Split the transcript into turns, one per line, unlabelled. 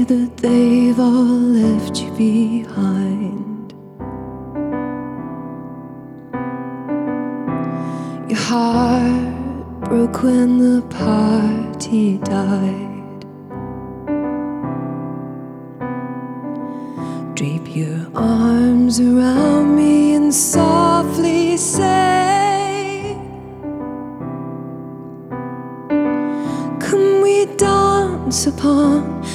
say that they've all left you behind. Your heart broke when the party died. Drape your arms around me and softly say, come we dance upon